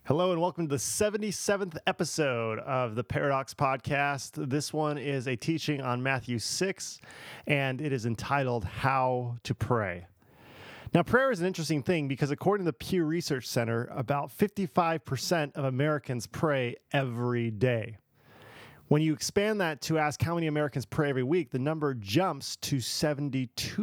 Hello and welcome to the 77th episode of the Paradox Podcast. This one is a teaching on Matthew 6, and it is entitled How to Pray. Now, prayer is an interesting thing because according to the Pew Research Center, about 55% of Americans pray every day. When you expand that to ask how many Americans pray every week, the number jumps to 72%.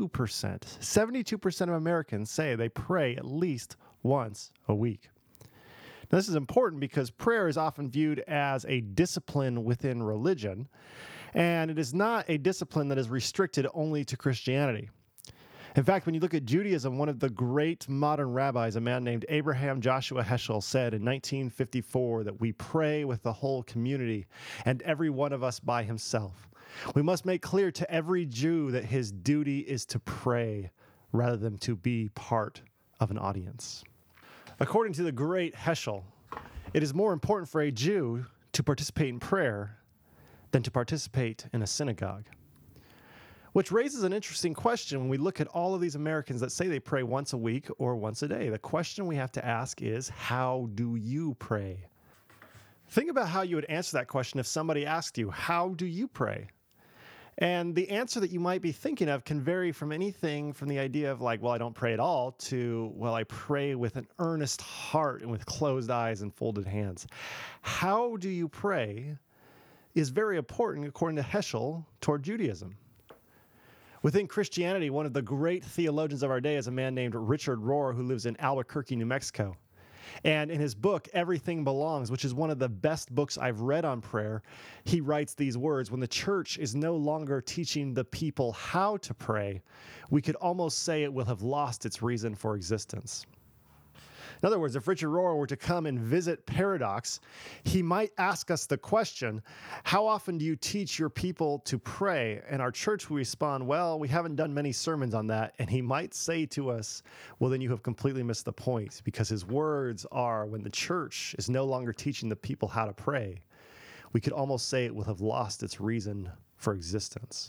72% of Americans say they pray at least once a week. Now, this is important because prayer is often viewed as a discipline within religion, and it is not a discipline that is restricted only to Christianity. In fact, when you look at Judaism, one of the great modern rabbis, a man named Abraham Joshua Heschel, said in 1954 that we pray with the whole community and every one of us by himself. We must make clear to every Jew that his duty is to pray rather than to be part of an audience. According to the great Heschel, it is more important for a Jew to participate in prayer than to participate in a synagogue. Which raises an interesting question when we look at all of these Americans that say they pray once a week or once a day. The question we have to ask is, how do you pray? Think about how you would answer that question if somebody asked you, how do you pray? And the answer that you might be thinking of can vary from anything from the idea of like, well, I don't pray at all, to, well, I pray with an earnest heart and with closed eyes and folded hands. How do you pray is very important, according to Heschel, toward Judaism. Within Christianity, one of the great theologians of our day is a man named Richard Rohr, who lives in Albuquerque, New Mexico. And in his book, Everything Belongs, which is one of the best books I've read on prayer, he writes these words: when the church is no longer teaching the people how to pray, we could almost say it will have lost its reason for existence. In other words, if Richard Rohr were to come and visit Paradox, he might ask us the question, how often do you teach your people to pray? And our church will respond, well, we haven't done many sermons on that. And he might say to us, well, then you have completely missed the point, because his words are, when the church is no longer teaching the people how to pray, we could almost say it will have lost its reason for existence.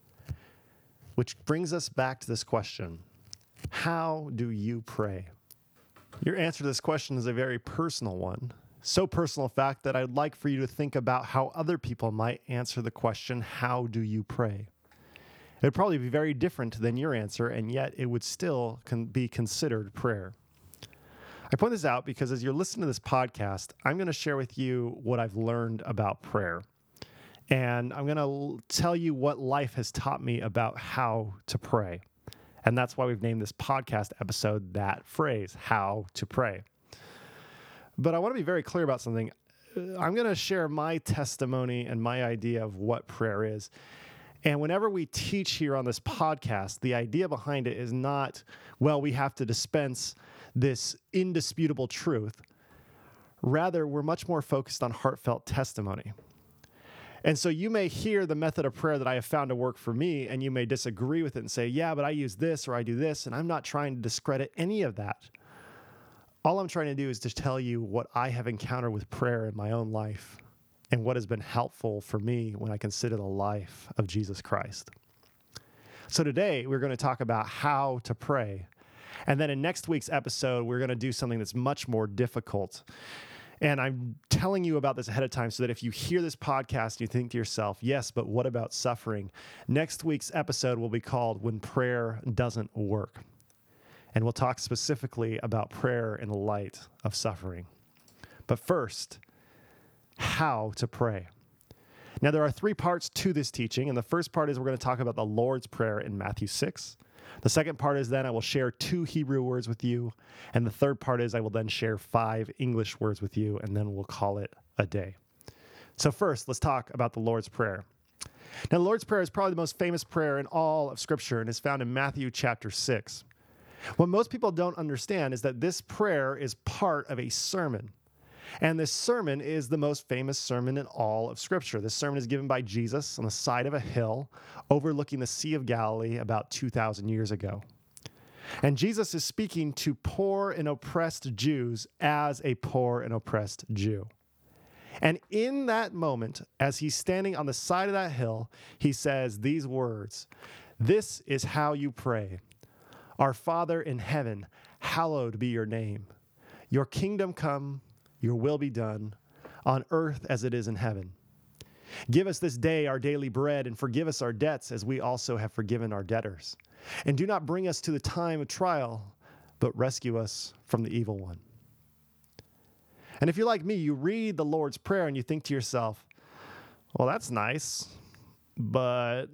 Which brings us back to this question, how do you pray? Your answer to this question is a very personal one. So personal, in fact, that I'd like for you to think about how other people might answer the question, how do you pray? It would probably be very different than your answer, and yet it would still be considered prayer. I point this out because as you're listening to this podcast, I'm going to share with you what I've learned about prayer. And I'm going to tell you what life has taught me about how to pray. And that's why we've named this podcast episode that phrase, how to pray. But I want to be very clear about something. I'm going to share my testimony and my idea of what prayer is. And whenever we teach here on this podcast, the idea behind it is not, well, we have to dispense this indisputable truth. Rather, we're much more focused on heartfelt testimony. And so you may hear the method of prayer that I have found to work for me, and you may disagree with it and say, yeah, but I use this or I do this, and I'm not trying to discredit any of that. All I'm trying to do is to tell you what I have encountered with prayer in my own life and what has been helpful for me when I consider the life of Jesus Christ. So today we're going to talk about how to pray. And then in next week's episode, we're going to do something that's much more difficult. And I'm telling you about this ahead of time so that if you hear this podcast and you think to yourself, yes, but what about suffering? Next week's episode will be called When Prayer Doesn't Work. And we'll talk specifically about prayer in the light of suffering. But first, how to pray. Now, there are three parts to this teaching. And the first part is we're going to talk about the Lord's Prayer in Matthew 6. The second part is then I will share 2 Hebrew words with you. And the third part is I will then share 5 English words with you, and then we'll call it a day. So first, let's talk about the Lord's Prayer. Now, the Lord's Prayer is probably the most famous prayer in all of Scripture and is found in Matthew chapter 6. What most people don't understand is that this prayer is part of a sermon. And this sermon is the most famous sermon in all of Scripture. This sermon is given by Jesus on the side of a hill overlooking the Sea of Galilee about 2,000 years ago. And Jesus is speaking to poor and oppressed Jews as a poor and oppressed Jew. And in that moment, as he's standing on the side of that hill, he says these words, "This is how you pray. Our Father in heaven, hallowed be your name. Your kingdom come, your will be done on earth as it is in heaven. Give us this day our daily bread, and forgive us our debts as we also have forgiven our debtors. And do not bring us to the time of trial, but rescue us from the evil one. And if you're like me, you read the Lord's Prayer and you think to yourself, well, that's nice, but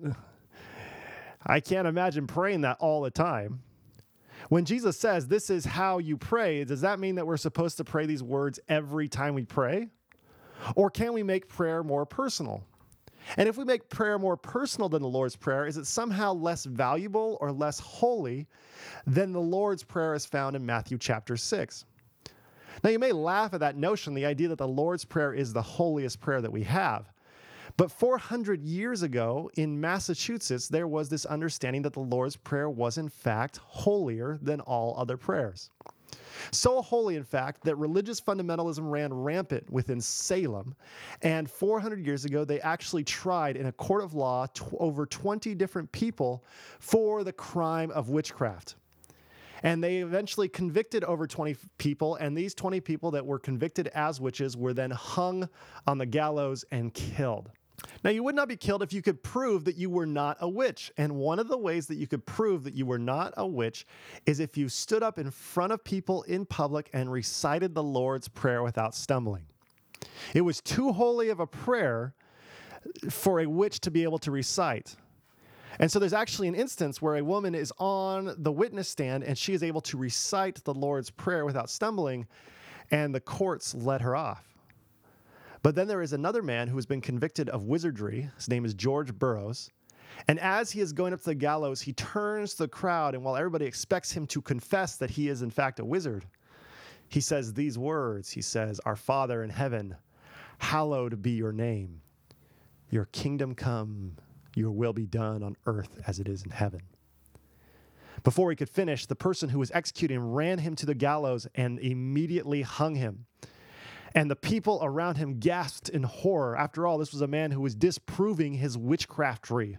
I can't imagine praying that all the time. When Jesus says, this is how you pray, does that mean that we're supposed to pray these words every time we pray? Or can we make prayer more personal? And if we make prayer more personal than the Lord's Prayer, is it somehow less valuable or less holy than the Lord's Prayer is found in Matthew chapter 6? Now, you may laugh at that notion, the idea that the Lord's Prayer is the holiest prayer that we have. But 400 years ago in Massachusetts, there was this understanding that the Lord's Prayer was in fact holier than all other prayers. So holy, in fact, that religious fundamentalism ran rampant within Salem. And 400 years ago, they actually tried in a court of law over 20 different people for the crime of witchcraft. And they eventually convicted over 20 people, and these 20 people that were convicted as witches were then hung on the gallows and killed. Now, you would not be killed if you could prove that you were not a witch. And one of the ways that you could prove that you were not a witch is if you stood up in front of people in public and recited the Lord's Prayer without stumbling. It was too holy of a prayer for a witch to be able to recite. And so there's actually an instance where a woman is on the witness stand and she is able to recite the Lord's Prayer without stumbling, and the courts let her off. But then there is another man who has been convicted of wizardry. His name is George Burroughs. And as he is going up to the gallows, he turns to the crowd, and while everybody expects him to confess that he is in fact a wizard, he says these words. He says, "Our Father in heaven, hallowed be your name. Your kingdom come, your will be done on earth as it is in heaven." Before he could finish, the person who was executing him ran him to the gallows and immediately hung him. And the people around him gasped in horror. After all, this was a man who was disproving his witchcraftry.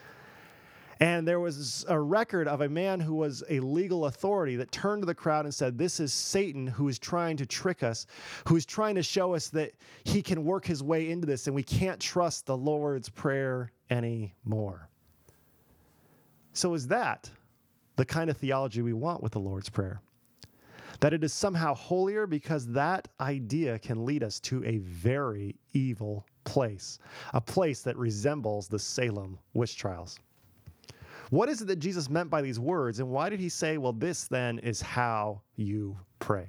And there was a record of a man who was a legal authority that turned to the crowd and said, "This is Satan who is trying to trick us, who is trying to show us that he can work his way into this, and we can't trust the Lord's Prayer anymore." So is that the kind of theology we want with the Lord's Prayer? That it is somehow holier, because that idea can lead us to a very evil place, a place that resembles the Salem witch trials. What is it that Jesus meant by these words, and why did he say, well, this then is how you pray?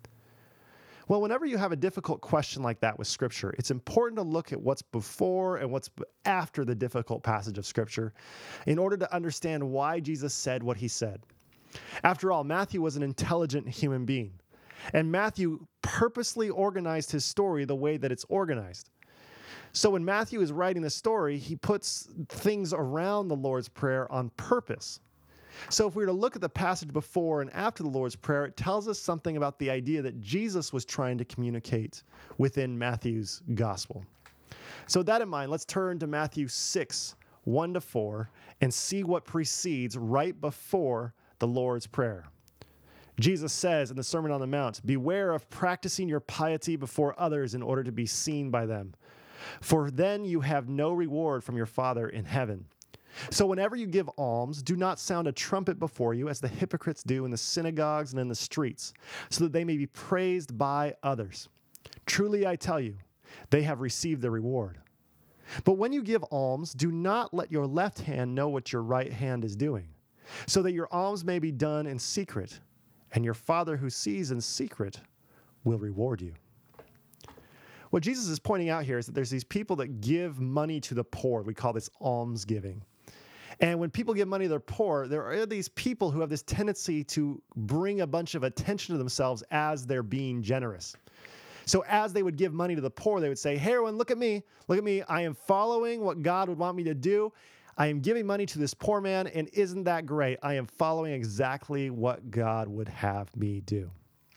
Well, whenever you have a difficult question like that with Scripture, it's important to look at what's before and what's after the difficult passage of Scripture in order to understand why Jesus said what he said. After all, Matthew was an intelligent human being, and Matthew purposely organized his story the way that it's organized. So when Matthew is writing the story, he puts things around the Lord's Prayer on purpose. So if we were to look at the passage before and after the Lord's Prayer, it tells us something about the idea that Jesus was trying to communicate within Matthew's gospel. So with that in mind, let's turn to Matthew 6, 1-4, and see what precedes right before the Lord's Prayer. Jesus says in the Sermon on the Mount, "Beware of practicing your piety before others in order to be seen by them, for then you have no reward from your Father in heaven. So whenever you give alms, do not sound a trumpet before you, as the hypocrites do in the synagogues and in the streets, so that they may be praised by others. Truly I tell you, they have received their reward. But when you give alms, do not let your left hand know what your right hand is doing, so that your alms may be done in secret, and your Father who sees in secret will reward you." What Jesus is pointing out here is that there's these people that give money to the poor. We call this almsgiving. And when people give money to the poor, there are these people who have this tendency to bring a bunch of attention to themselves as they're being generous. So as they would give money to the poor, they would say, "Hey, everyone, look at me. Look at me. I am following what God would want me to do. I am giving money to this poor man, and isn't that great? I am following exactly what God would have me do."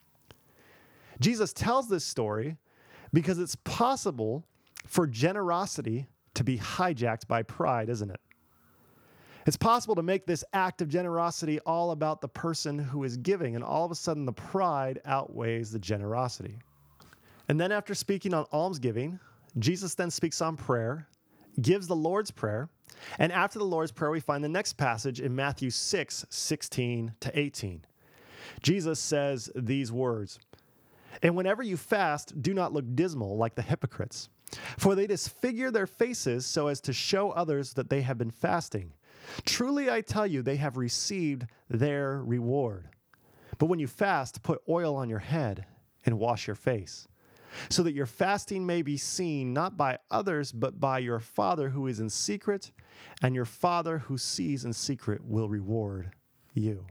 Jesus tells this story because it's possible for generosity to be hijacked by pride, isn't it? It's possible to make this act of generosity all about the person who is giving, and all of a sudden the pride outweighs the generosity. And then after speaking on almsgiving, Jesus then speaks on prayer, gives the Lord's Prayer, and after the Lord's Prayer, we find the next passage in Matthew 6:16 to 18. Jesus says these words, "And whenever you fast, do not look dismal like the hypocrites, for they disfigure their faces so as to show others that they have been fasting. Truly I tell you, they have received their reward. But when you fast, put oil on your head and wash your face, so that your fasting may be seen not by others, but by your Father who is in secret, and your Father who sees in secret will reward you."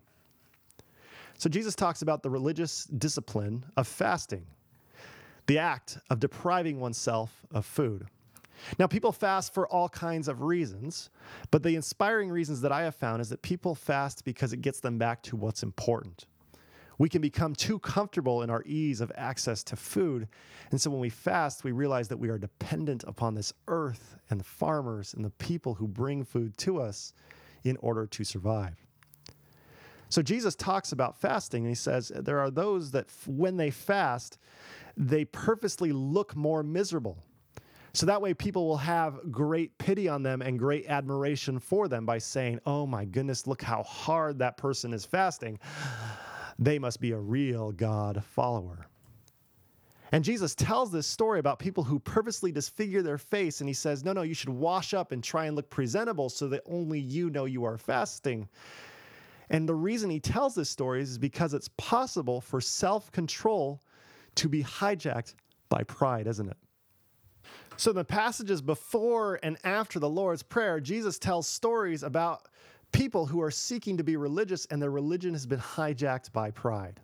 So Jesus talks about the religious discipline of fasting, the act of depriving oneself of food. Now, people fast for all kinds of reasons, but the inspiring reasons that I have found is that people fast because it gets them back to what's important. We can become too comfortable in our ease of access to food. And so when we fast, we realize that we are dependent upon this earth and the farmers and the people who bring food to us in order to survive. So Jesus talks about fasting, and he says there are those that when they fast, they purposely look more miserable. So that way people will have great pity on them and great admiration for them by saying, "Oh my goodness, look how hard that person is fasting. They must be a real God follower." And Jesus tells this story about people who purposely disfigure their face, and he says, no, you should wash up and try and look presentable so that only you know you are fasting. And the reason he tells this story is because it's possible for self-control to be hijacked by pride, isn't it? So in the passages before and after the Lord's Prayer, Jesus tells stories about people who are seeking to be religious and their religion has been hijacked by pride.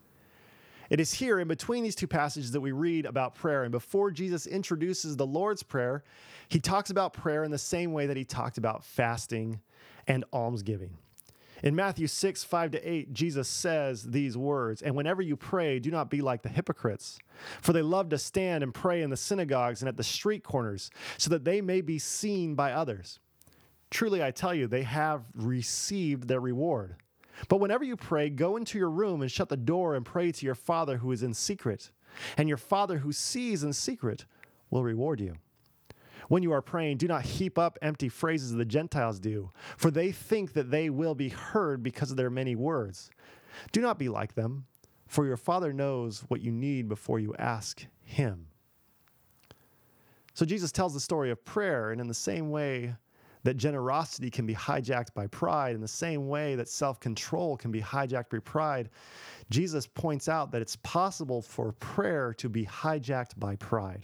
It is here in between these two passages that we read about prayer. And before Jesus introduces the Lord's Prayer, he talks about prayer in the same way that he talked about fasting and almsgiving. In Matthew 6:5-8, Jesus says these words, "And whenever you pray, do not be like the hypocrites, for they love to stand and pray in the synagogues and at the street corners, so that they may be seen by others. Truly, I tell you, they have received their reward. But whenever you pray, go into your room and shut the door and pray to your Father who is in secret, and your Father who sees in secret will reward you. When you are praying, do not heap up empty phrases the Gentiles do, for they think that they will be heard because of their many words. Do not be like them, for your Father knows what you need before you ask him." So Jesus tells the story of prayer, and in the same way that generosity can be hijacked by pride, in the same way that self-control can be hijacked by pride, Jesus points out that it's possible for prayer to be hijacked by pride.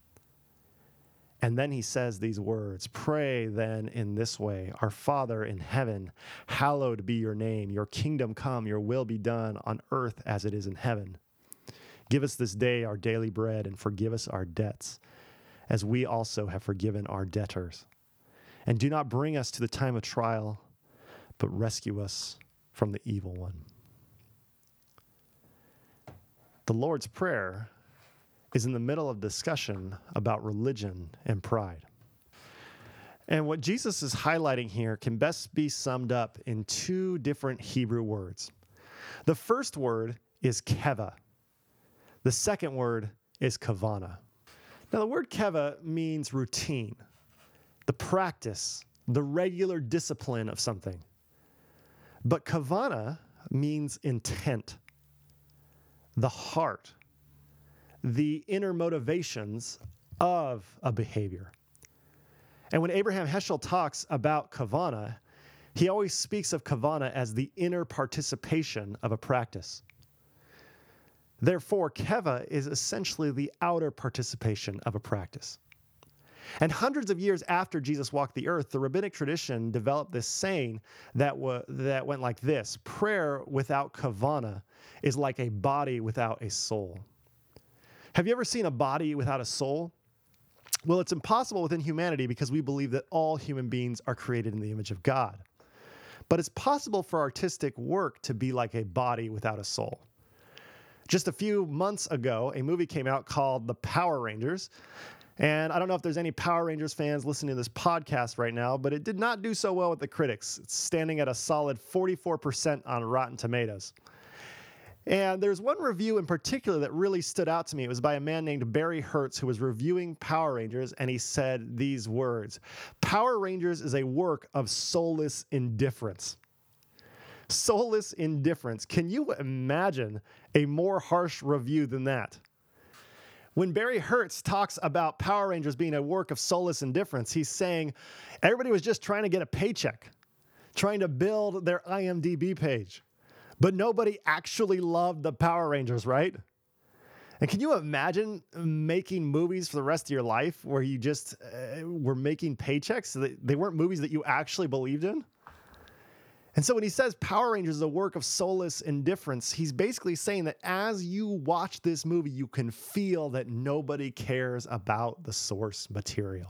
And then he says these words, "Pray then in this way, our Father in heaven, hallowed be your name. Your kingdom come, your will be done on earth as it is in heaven. Give us this day our daily bread and forgive us our debts, as we also have forgiven our debtors. And do not bring us to the time of trial, but rescue us from the evil one." The Lord's Prayer is in the middle of discussion about religion and pride. And what Jesus is highlighting here can best be summed up in two different Hebrew words. The first word is keva. The second word is kavana. Now, the word keva means routine, the practice, the regular discipline of something. But kavana means intent, the heart, the inner motivations of a behavior. And when Abraham Heschel talks about kavana, he always speaks of kavana as the inner participation of a practice. Therefore, keva is essentially the outer participation of a practice. And hundreds of years after Jesus walked the earth, the rabbinic tradition developed this saying that went like this: prayer without kavana is like a body without a soul. Have you ever seen a body without a soul? Well, it's impossible within humanity because we believe that all human beings are created in the image of God. But it's possible for artistic work to be like a body without a soul. Just a few months ago, a movie came out called The Power Rangers. And I don't know if there's any Power Rangers fans listening to this podcast right now, but it did not do so well with the critics. It's standing at a solid 44% on Rotten Tomatoes. And there's one review in particular that really stood out to me. It was by a man named Barry Hertz, who was reviewing Power Rangers, and he said these words: Power Rangers is a work of soulless indifference. Soulless indifference. Can you imagine a more harsh review than that? When Barry Hertz talks about Power Rangers being a work of soulless indifference, he's saying everybody was just trying to get a paycheck, trying to build their IMDb page. But nobody actually loved the Power Rangers, right? And can you imagine making movies for the rest of your life where you just were making paychecks? They weren't movies that you actually believed in? And so when he says Power Rangers is a work of soulless indifference, he's basically saying that as you watch this movie, you can feel that nobody cares about the source material.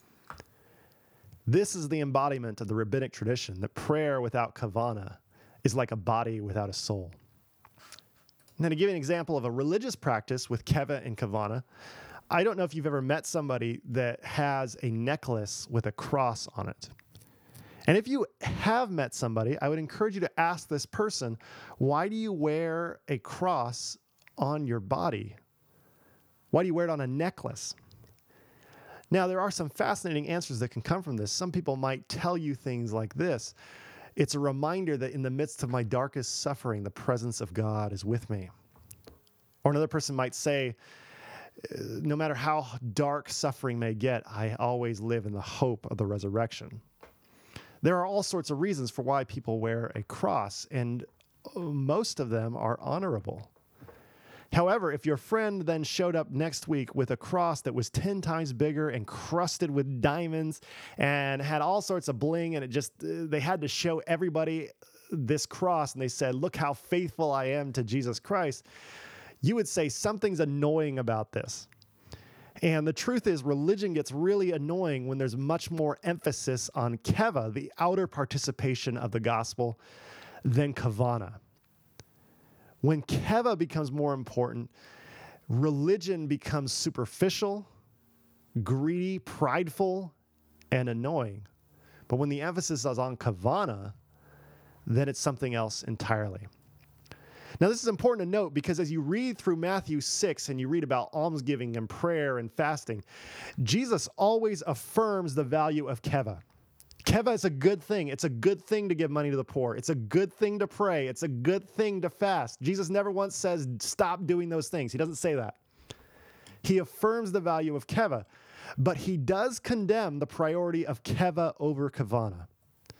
This is the embodiment of the rabbinic tradition, that prayer without kavana is like a body without a soul. And then to give you an example of a religious practice with keva and kavana, I don't know if you've ever met somebody that has a necklace with a cross on it. And if you have met somebody, I would encourage you to ask this person, why do you wear a cross on your body? Why do you wear it on a necklace? Now, there are some fascinating answers that can come from this. Some people might tell you things like this: it's a reminder that in the midst of my darkest suffering, the presence of God is with me. Or another person might say, no matter how dark suffering may get, I always live in the hope of the resurrection. There are all sorts of reasons for why people wear a cross, and most of them are honorable. However, if your friend then showed up next week with a cross that was 10 times bigger and crusted with diamonds and had all sorts of bling, and they had to show everybody this cross, and they said, look how faithful I am to Jesus Christ, you would say something's annoying about this. And the truth is, religion gets really annoying when there's much more emphasis on keva, the outer participation of the gospel, than kavana. When keva becomes more important, religion becomes superficial, greedy, prideful, and annoying. But when the emphasis is on kavana, then it's something else entirely. Now, this is important to note because as you read through Matthew 6 and you read about almsgiving and prayer and fasting, Jesus always affirms the value of keva. Keva is a good thing. It's a good thing to give money to the poor. It's a good thing to pray. It's a good thing to fast. Jesus never once says, stop doing those things. He doesn't say that. He affirms the value of keva, but he does condemn the priority of keva over kavana.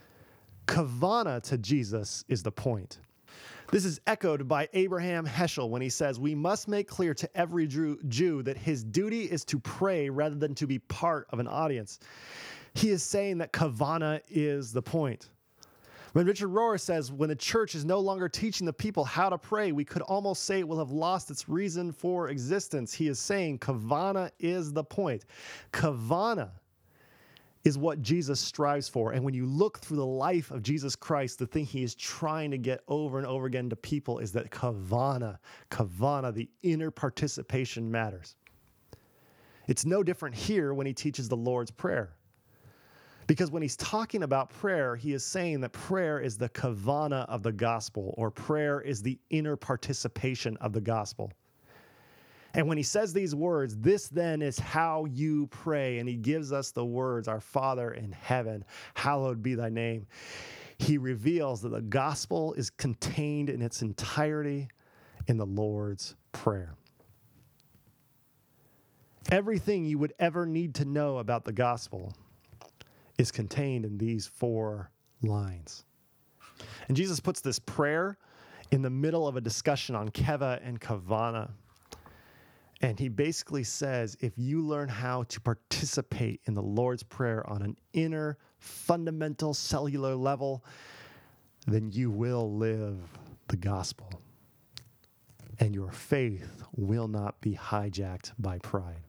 Kavana to Jesus is the point. This is echoed by Abraham Heschel when he says, we must make clear to every Jew that his duty is to pray rather than to be part of an audience. He is saying that kavana is the point. When Richard Rohr says, when the church is no longer teaching the people how to pray, we could almost say it will have lost its reason for existence. He is saying kavana is the point. Kavana is what Jesus strives for. And when you look through the life of Jesus Christ, the thing he is trying to get over and over again to people is that kavana, the inner participation matters. It's no different here when he teaches the Lord's Prayer. Because when he's talking about prayer, he is saying that prayer is the kavana of the gospel, or prayer is the inner participation of the gospel. And when he says these words, this then is how you pray, and he gives us the words, our Father in heaven, hallowed be thy name. He reveals that the gospel is contained in its entirety in the Lord's Prayer. Everything you would ever need to know about the gospel is contained in these 4 lines. And Jesus puts this prayer in the middle of a discussion on keva and kavana. And he basically says, if you learn how to participate in the Lord's Prayer on an inner, fundamental, cellular level, then you will live the gospel. And your faith will not be hijacked by pride.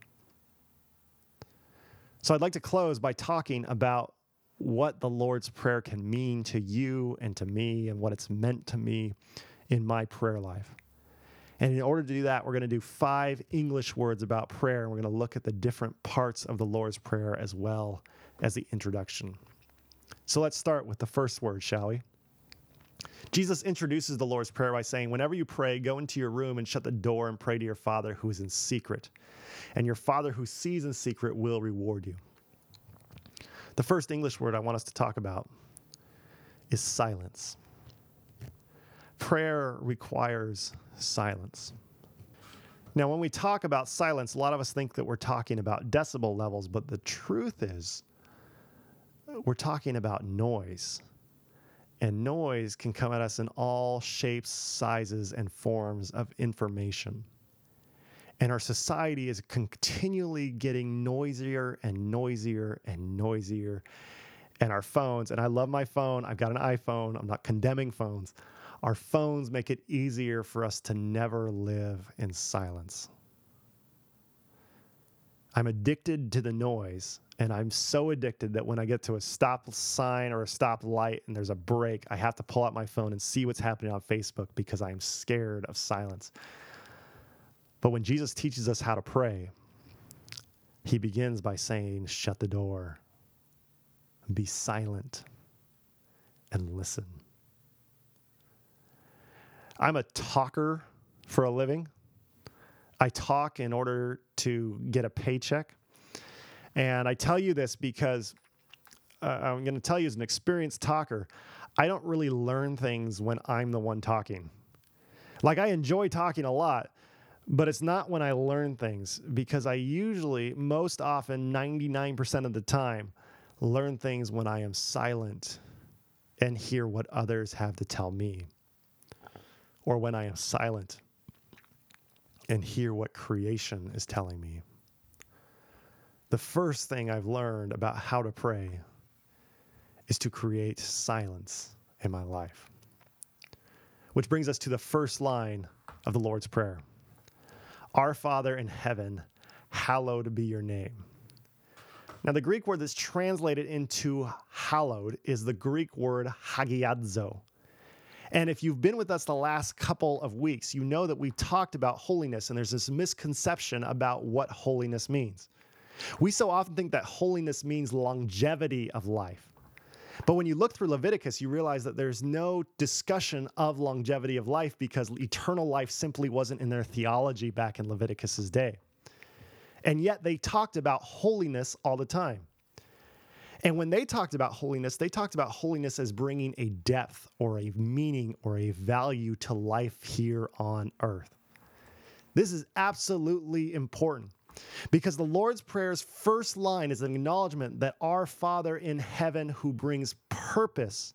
So I'd like to close by talking about what the Lord's Prayer can mean to you and to me and what it's meant to me in my prayer life. And in order to do that, we're going to do 5 English words about prayer, and we're going to look at the different parts of the Lord's Prayer as well as the introduction. So let's start with the first word, shall we? Jesus introduces the Lord's Prayer by saying, whenever you pray, go into your room and shut the door and pray to your Father who is in secret. And your Father who sees in secret will reward you. The first English word I want us to talk about is silence. Prayer requires silence. Now, when we talk about silence, a lot of us think that we're talking about decibel levels, but the truth is we're talking about noise. And noise can come at us in all shapes, sizes, and forms of information. And our society is continually getting noisier and noisier and noisier. And our phones, and I love my phone. I've got an iPhone. I'm not condemning phones. Our phones make it easier for us to never live in silence. I'm addicted to the noise, and I'm so addicted that when I get to a stop sign or a stop light and there's a break, I have to pull out my phone and see what's happening on Facebook because I'm scared of silence. But when Jesus teaches us how to pray, he begins by saying, shut the door, be silent, and listen. I'm a talker for a living. I talk in order to get a paycheck. And I tell you this because I'm going to tell you as an experienced talker, I don't really learn things when I'm the one talking. Like, I enjoy talking a lot, but it's not when I learn things, because I usually, most often, 99% of the time, learn things when I am silent and hear what others have to tell me, or when I am silent and hear what creation is telling me. The first thing I've learned about how to pray is to create silence in my life. Which brings us to the first line of the Lord's Prayer. Our Father in heaven, hallowed be your name. Now, the Greek word that's translated into hallowed is the Greek word hagiadzo. And if you've been with us the last couple of weeks, you know that we've talked about holiness, and there's this misconception about what holiness means. We so often think that holiness means longevity of life. But when you look through Leviticus, you realize that there's no discussion of longevity of life because eternal life simply wasn't in their theology back in Leviticus's day. And yet they talked about holiness all the time. And when they talked about holiness as bringing a depth or a meaning or a value to life here on earth. This is absolutely important because the Lord's Prayer's first line is an acknowledgement that our Father in heaven who brings purpose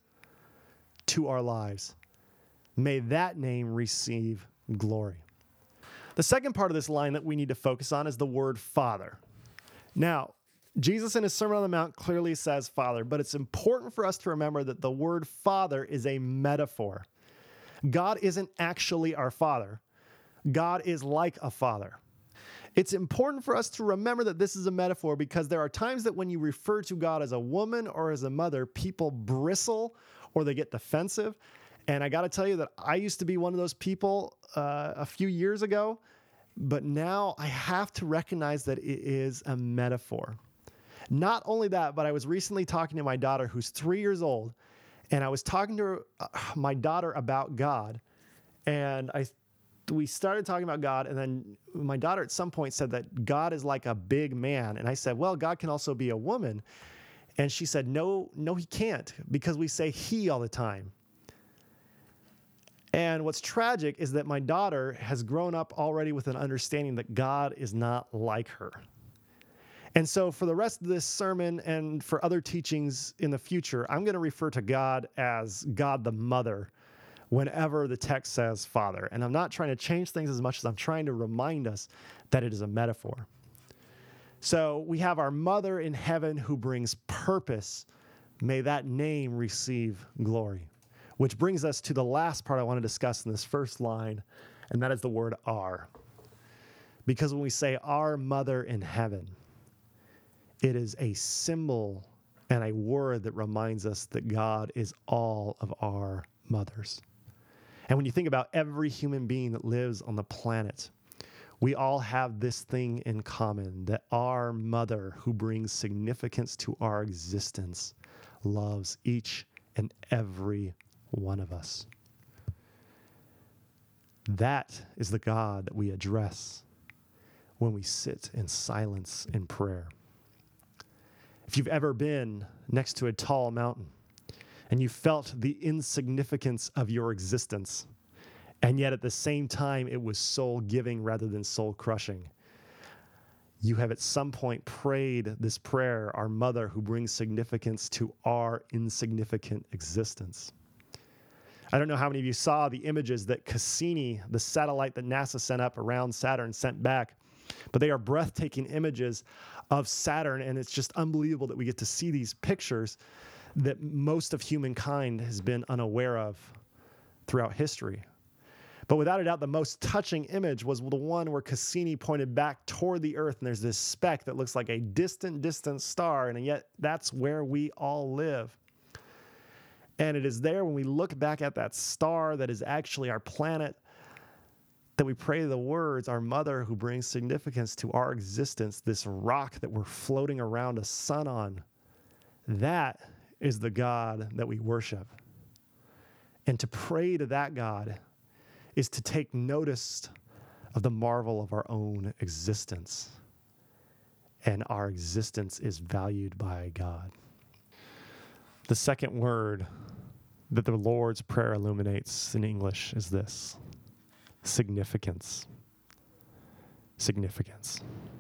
to our lives, may that name receive glory. The second part of this line that we need to focus on is the word Father. Now, Jesus in his Sermon on the Mount clearly says Father, but it's important for us to remember that the word Father is a metaphor. God isn't actually our Father. God is like a father. It's important for us to remember that this is a metaphor because there are times that when you refer to God as a woman or as a mother, people bristle or they get defensive. And I got to tell you that I used to be one of those people a few years ago, but now I have to recognize that it is a metaphor. Not only that, but I was recently talking to my daughter who's 3 years old, and I was talking to my daughter about God, and we started talking about God, and then my daughter at some point said that God is like a big man, and I said, well, God can also be a woman, and she said, no, he can't, because we say he all the time. And what's tragic is that my daughter has grown up already with an understanding that God is not like her. And so for the rest of this sermon and for other teachings in the future, I'm going to refer to God as God the Mother whenever the text says Father. And I'm not trying to change things as much as I'm trying to remind us that it is a metaphor. So we have our Mother in heaven who brings purpose. May that name receive glory. Which brings us to the last part I want to discuss in this first line, and that is the word our. Because when we say our Mother in heaven, it is a symbol and a word that reminds us that God is all of our mothers. And when you think about every human being that lives on the planet, we all have this thing in common, that our mother who brings significance to our existence loves each and every one of us. That is the God that we address when we sit in silence in prayer. If you've ever been next to a tall mountain and you felt the insignificance of your existence, and yet at the same time it was soul-giving rather than soul-crushing, you have at some point prayed this prayer, Our Mother who brings significance to our insignificant existence. I don't know how many of you saw the images that Cassini, the satellite that NASA sent up around Saturn, sent back, but they are breathtaking images of Saturn, and it's just unbelievable that we get to see these pictures that most of humankind has been unaware of throughout history. But without a doubt, the most touching image was the one where Cassini pointed back toward the Earth, and there's this speck that looks like a distant, distant star, and yet that's where we all live. And it is there when we look back at that star that is actually our planet that we pray the words, Our Mother who brings significance to our existence, this rock that we're floating around a sun on. That is the God that we worship. And to pray to that God is to take notice of the marvel of our own existence. And our existence is valued by God. The second word that the Lord's Prayer illuminates in English is this: significance. Significance.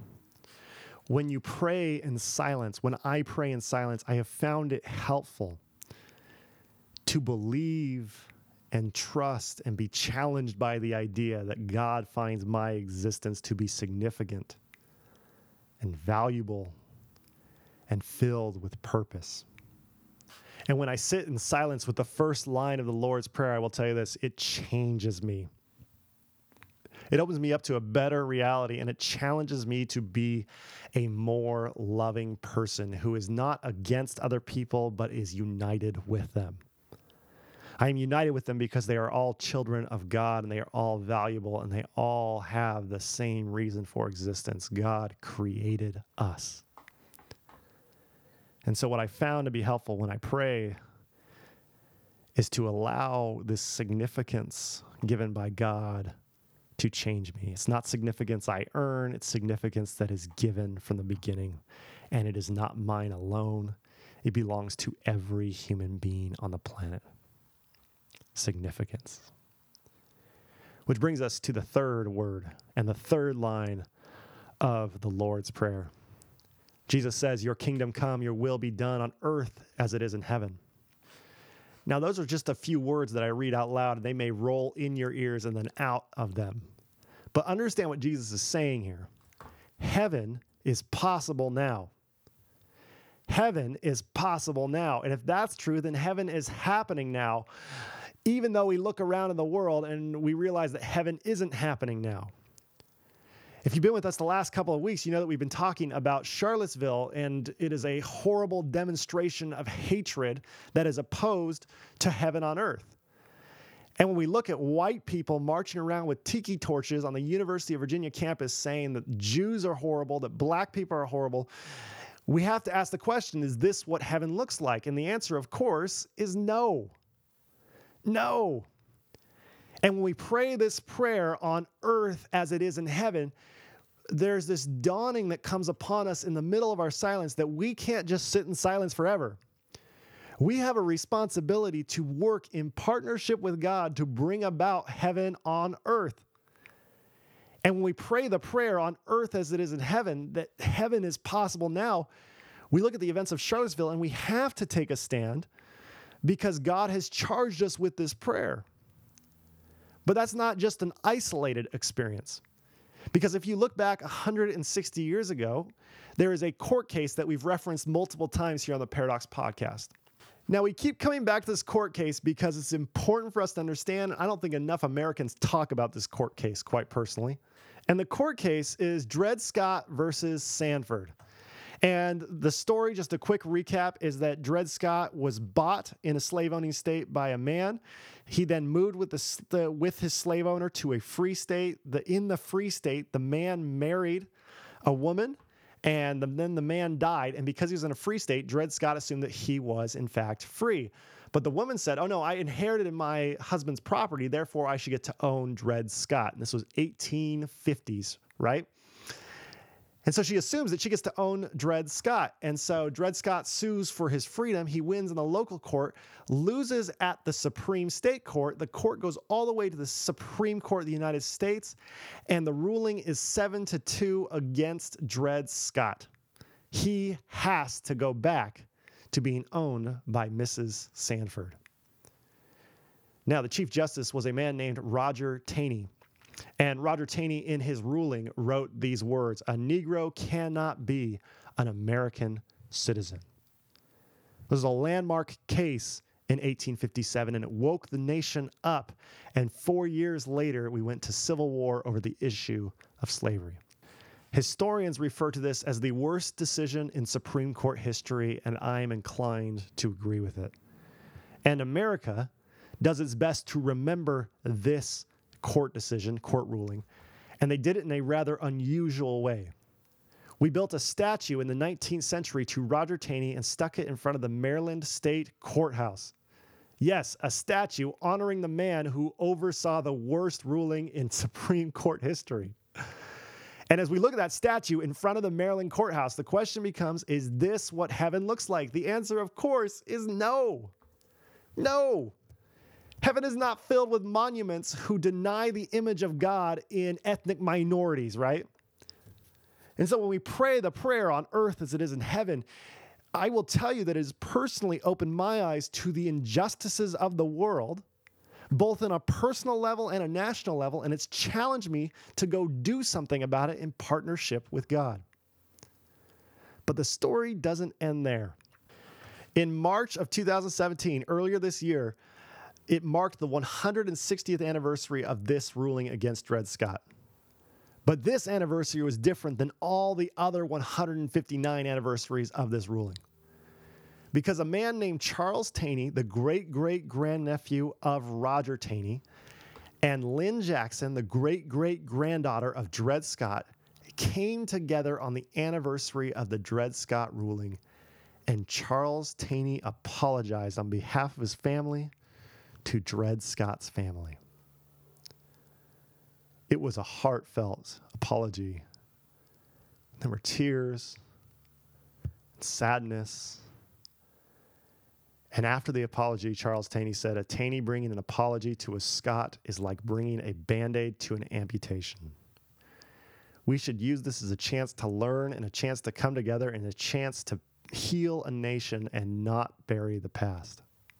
When you pray in silence, when I pray in silence, I have found it helpful to believe and trust and be challenged by the idea that God finds my existence to be significant and valuable and filled with purpose. And when I sit in silence with the first line of the Lord's Prayer, I will tell you this, it changes me. It opens me up to a better reality, and it challenges me to be a more loving person who is not against other people, but is united with them. I am united with them because they are all children of God, and they are all valuable, and they all have the same reason for existence. God created us. And so what I found to be helpful when I pray is to allow this significance given by God to change me. It's not significance I earn, it's significance that is given from the beginning. And it is not mine alone. It belongs to every human being on the planet. Significance. Which brings us to the third word and the third line of the Lord's Prayer. Jesus says, Your kingdom come, your will be done on earth as it is in heaven. Now, those are just a few words that I read out loud, and they may roll in your ears and then out of them. But understand what Jesus is saying here. Heaven is possible now. Heaven is possible now. And if that's true, then heaven is happening now, even though we look around in the world and we realize that heaven isn't happening now. If you've been with us the last couple of weeks, you know that we've been talking about Charlottesville, and it is a horrible demonstration of hatred that is opposed to heaven on earth. And when we look at white people marching around with tiki torches on the University of Virginia campus saying that Jews are horrible, that black people are horrible, we have to ask the question, is this what heaven looks like? And the answer, of course, is no. No. And when we pray this prayer on earth as it is in heaven, there's this dawning that comes upon us in the middle of our silence that we can't just sit in silence forever. We have a responsibility to work in partnership with God to bring about heaven on earth. And when we pray the prayer on earth as it is in heaven, that heaven is possible now, we look at the events of Charlottesville and we have to take a stand because God has charged us with this prayer. But that's not just an isolated experience. Because if you look back 160 years ago, there is a court case that we've referenced multiple times here on the Paradox Podcast. Now, we keep coming back to this court case because it's important for us to understand. I don't think enough Americans talk about this court case, quite personally. And the court case is Dred Scott versus Sandford. And the story, just a quick recap, is that Dred Scott was bought in a slave-owning state by a man. He then moved with his slave owner to a free state. In the free state, the man married a woman, and then the man died. And because he was in a free state, Dred Scott assumed that he was, in fact, free. But the woman said, oh no, I inherited my husband's property, therefore I should get to own Dred Scott. And this was 1850s, right? And so she assumes that she gets to own Dred Scott. And so Dred Scott sues for his freedom. He wins in the local court, loses at the Supreme State Court. The court goes all the way to the Supreme Court of the United States, and the ruling is 7-2 against Dred Scott. He has to go back to being owned by Mrs. Sanford. Now, the Chief Justice was a man named Roger Taney. And Roger Taney, in his ruling, wrote these words: "A Negro cannot be an American citizen." This was a landmark case in 1857, and it woke the nation up. And 4 years later, we went to civil war over the issue of slavery. Historians refer to this as the worst decision in Supreme Court history, and I am inclined to agree with it. And America does its best to remember this court decision, court ruling, and they did it in a rather unusual way. We built a statue in the 19th century to Roger Taney and stuck it in front of the Maryland State Courthouse. Yes, a statue honoring the man who oversaw the worst ruling in Supreme Court history. And as we look at that statue in front of the Maryland Courthouse, the question becomes, is this what heaven looks like? The answer, of course, is no. No. Heaven is not filled with monuments who deny the image of God in ethnic minorities, right? And so when we pray the prayer on earth as it is in heaven, I will tell you that it has personally opened my eyes to the injustices of the world, both on a personal level and a national level, and it's challenged me to go do something about it in partnership with God. But the story doesn't end there. In March of 2017, earlier this year, it marked the 160th anniversary of this ruling against Dred Scott. But this anniversary was different than all the other 159 anniversaries of this ruling. Because a man named Charles Taney, the great-great-grandnephew of Roger Taney, and Lynn Jackson, the great-great-granddaughter of Dred Scott, came together on the anniversary of the Dred Scott ruling, and Charles Taney apologized on behalf of his family to Dred Scott's family. It was a heartfelt apology. There were tears, sadness. And after the apology, Charles Taney said, "A Taney bringing an apology to a Scott is like bringing a Band-Aid to an amputation. We should use this as a chance to learn and a chance to come together and a chance to heal a nation and not bury the past."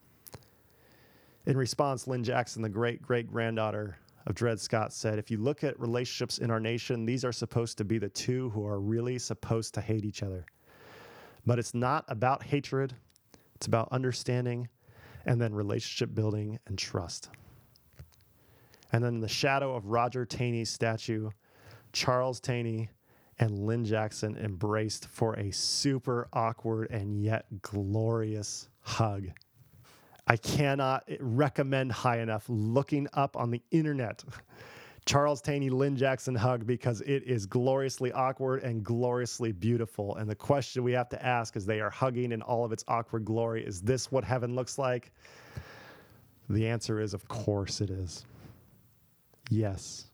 In response, Lynn Jackson, the great-great-granddaughter of Dred Scott, said, "If you look at relationships in our nation, these are supposed to be the two who are really supposed to hate each other. But it's not about hatred. It's about understanding and then relationship building and trust." And then in the shadow of Roger Taney's statue, Charles Taney and Lynn Jackson embraced for a super awkward and yet glorious hug. I cannot recommend high enough looking up on the internet Charles Taney, Lynn Jackson hug, because it is gloriously awkward and gloriously beautiful. And the question we have to ask as they are hugging in all of its awkward glory, is this what heaven looks like? The answer is, of course it is. Yes.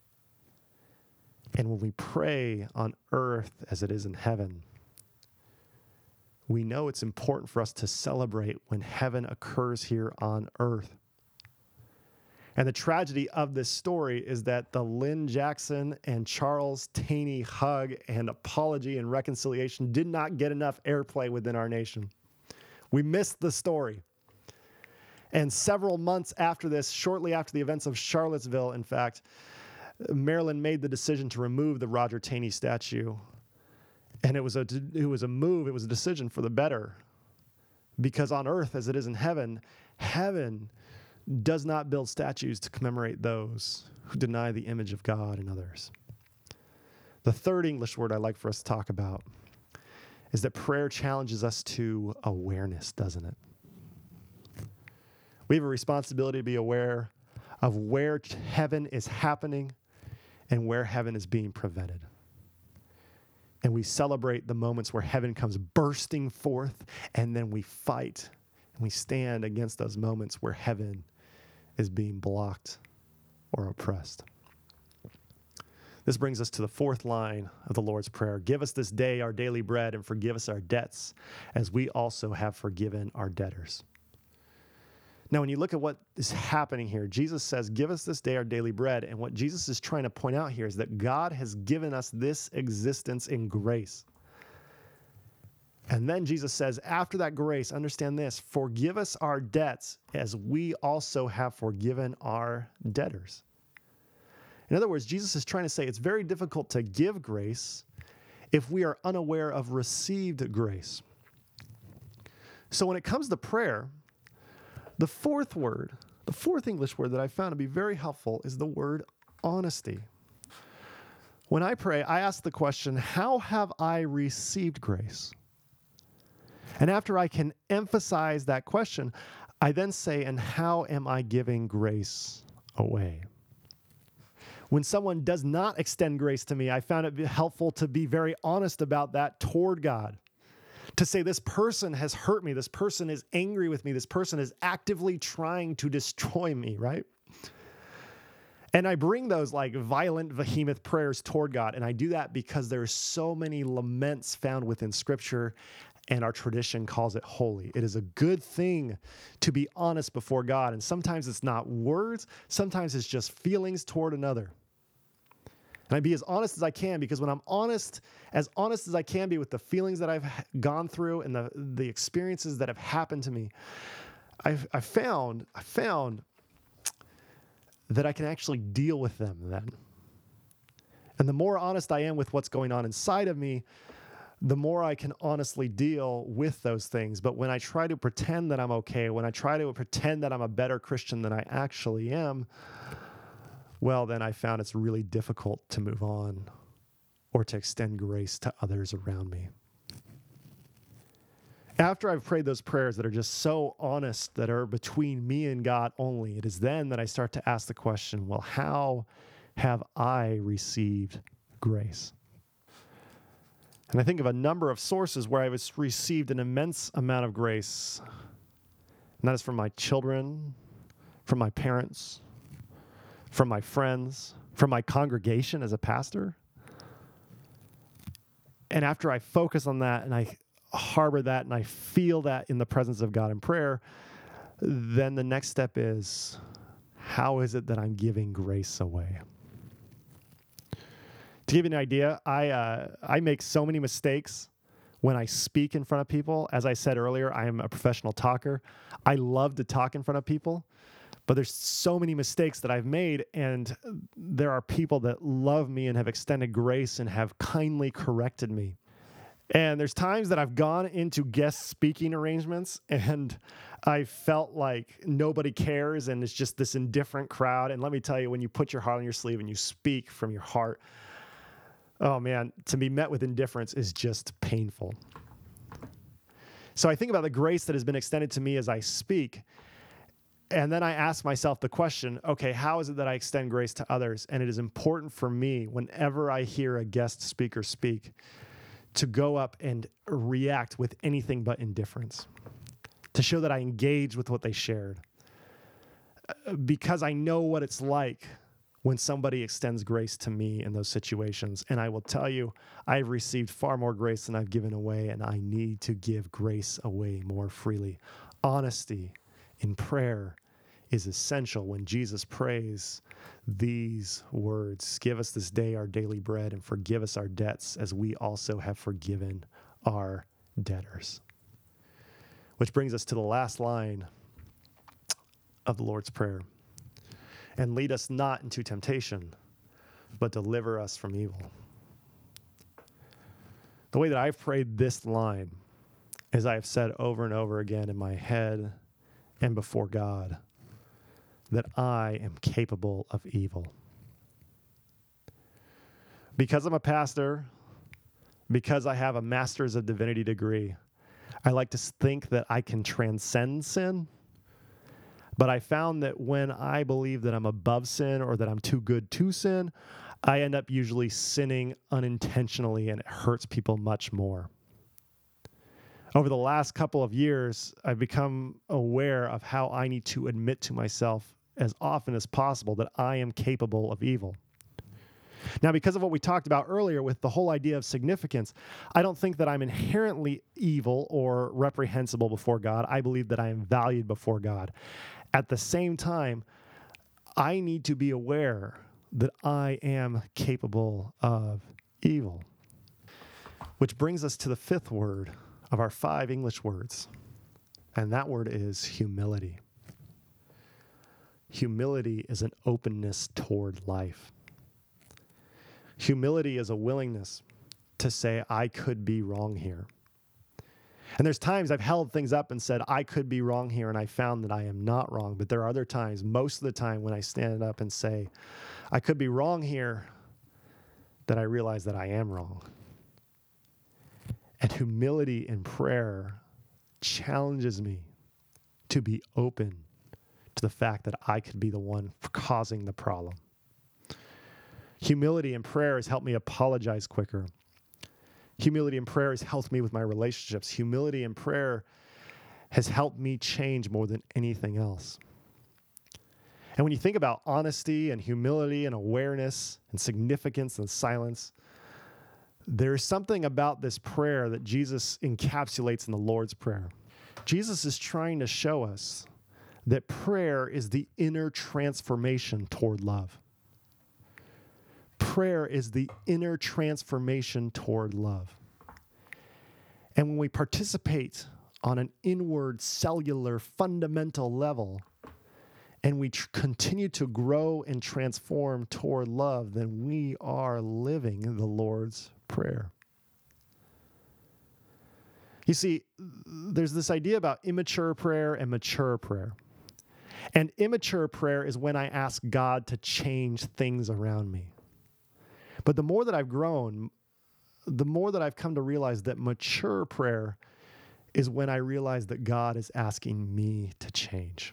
And when we pray on earth as it is in heaven, we know it's important for us to celebrate when heaven occurs here on earth. And the tragedy of this story is that the Lynn Jackson and Charles Taney hug and apology and reconciliation did not get enough airplay within our nation. We missed the story. And several months after this, shortly after the events of Charlottesville, in fact, Maryland made the decision to remove the Roger Taney statue. And it was a decision for the better. Because on earth, as it is in heaven, heaven does not build statues to commemorate those who deny the image of God and others. The third English word I'd like for us to talk about is that prayer challenges us to awareness, doesn't it? We have a responsibility to be aware of where heaven is happening and where heaven is being prevented. And we celebrate the moments where heaven comes bursting forth, and then we fight And we stand against those moments where heaven is being blocked or oppressed. This brings us to the fourth line of the Lord's Prayer. Give us this day our daily bread and forgive us our debts as we also have forgiven our debtors. Now, when you look at what is happening here, Jesus says, give us this day our daily bread. And what Jesus is trying to point out here is that God has given us this existence in grace. And then Jesus says, after that grace, understand this, forgive us our debts as we also have forgiven our debtors. In other words, Jesus is trying to say it's very difficult to give grace if we are unaware of received grace. So when it comes to prayer, the fourth English word that I found to be very helpful is the word honesty. When I pray, I ask the question, how have I received grace? And after I can emphasize that question, I then say, and how am I giving grace away? When someone does not extend grace to me, I found it helpful to be very honest about that toward God. To say, this person has hurt me, this person is angry with me, this person is actively trying to destroy me, right? And I bring those like violent, behemoth prayers toward God. And I do that because there's so many laments found within Scripture, and our tradition calls it holy. It is a good thing to be honest before God. And sometimes it's not words, sometimes it's just feelings toward another. And I be as honest as I can, because when I'm honest as I can be with the feelings that I've gone through and the experiences that have happened to me, I found that I can actually deal with them then. And the more honest I am with what's going on inside of me, the more I can honestly deal with those things. But when I try to pretend that I'm okay, when I try to pretend that I'm a better Christian than I actually am, well, then I found it's really difficult to move on or to extend grace to others around me. After I've prayed those prayers that are just so honest, that are between me and God only, it is then that I start to ask the question, well, how have I received grace? And I think of a number of sources where I've received an immense amount of grace. And that is from my children, from my parents, from my friends, from my congregation as a pastor. And after I focus on that and I harbor that and I feel that in the presence of God in prayer, then the next step is, how is it that I'm giving grace away? To give you an idea, I make so many mistakes when I speak in front of people. As I said earlier, I am a professional talker. I love to talk in front of people, but there's so many mistakes that I've made, and there are people that love me and have extended grace and have kindly corrected me. And there's times that I've gone into guest speaking arrangements and I felt like nobody cares and it's just this indifferent crowd. And let me tell you, when you put your heart on your sleeve and you speak from your heart, oh man, to be met with indifference is just painful. So I think about the grace that has been extended to me as I speak. And then I ask myself the question, okay, how is it that I extend grace to others? And it is important for me, whenever I hear a guest speaker speak, to go up and react with anything but indifference, to show that I engage with what they shared. Because I know what it's like when somebody extends grace to me in those situations. And I will tell you, I've received far more grace than I've given away, and I need to give grace away more freely. Honesty in prayer is essential when Jesus prays these words, give us this day our daily bread and forgive us our debts as we also have forgiven our debtors. Which brings us to the last line of the Lord's Prayer. And lead us not into temptation, but deliver us from evil. The way that I've prayed this line, as I have said over and over again in my head and before God, that I am capable of evil. Because I'm a pastor, because I have a Master's of Divinity degree, I like to think that I can transcend sin. But I found that when I believe that I'm above sin or that I'm too good to sin, I end up usually sinning unintentionally, and it hurts people much more. Over the last couple of years, I've become aware of how I need to admit to myself as often as possible that I am capable of evil. Now, because of what we talked about earlier with the whole idea of significance, I don't think that I'm inherently evil or reprehensible before God. I believe that I am valued before God. At the same time, I need to be aware that I am capable of evil. Which brings us to the fifth word of our 5 English words, and that word is humility. Humility is an openness toward life. Humility is a willingness to say, I could be wrong here. And there's times I've held things up and said, I could be wrong here, and I found that I am not wrong. But there are other times, most of the time, when I stand up and say, I could be wrong here, that I realize that I am wrong. And humility in prayer challenges me to be open to the fact that I could be the one causing the problem. Humility in prayer has helped me apologize quicker. Humility in prayer has helped me with my relationships. Humility in prayer has helped me change more than anything else. And when you think about honesty and humility and awareness and significance and silence, there's something about this prayer that Jesus encapsulates in the Lord's Prayer. Jesus is trying to show us that prayer is the inner transformation toward love. Prayer is the inner transformation toward love. And when we participate on an inward, cellular, fundamental level, and we continue to grow and transform toward love, then we are living the Lord's Prayer. You see, there's this idea about immature prayer and mature prayer. And immature prayer is when I ask God to change things around me. But the more that I've grown, the more that I've come to realize that mature prayer is when I realize that God is asking me to change.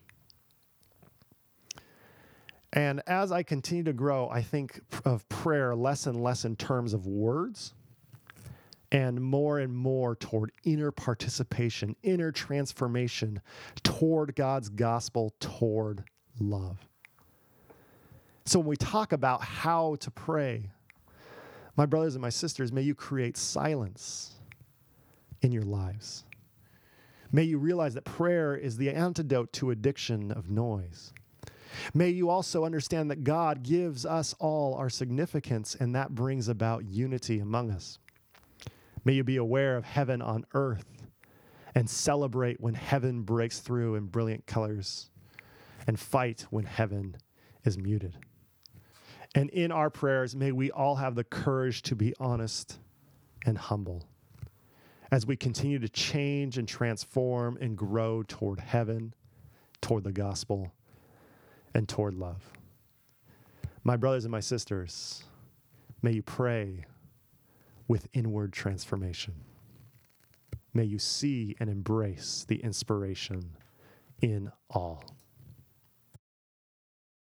And as I continue to grow, I think of prayer less and less in terms of words and more toward inner participation, inner transformation toward God's gospel, toward love. So when we talk about how to pray, my brothers and my sisters, may you create silence in your lives. May you realize that prayer is the antidote to addiction of noise. May you also understand that God gives us all our significance, and that brings about unity among us. May you be aware of heaven on earth and celebrate when heaven breaks through in brilliant colors and fight when heaven is muted. And in our prayers, may we all have the courage to be honest and humble as we continue to change and transform and grow toward heaven, toward the gospel, and toward love. My brothers and my sisters, may you pray with inward transformation. May you see and embrace the inspiration in all.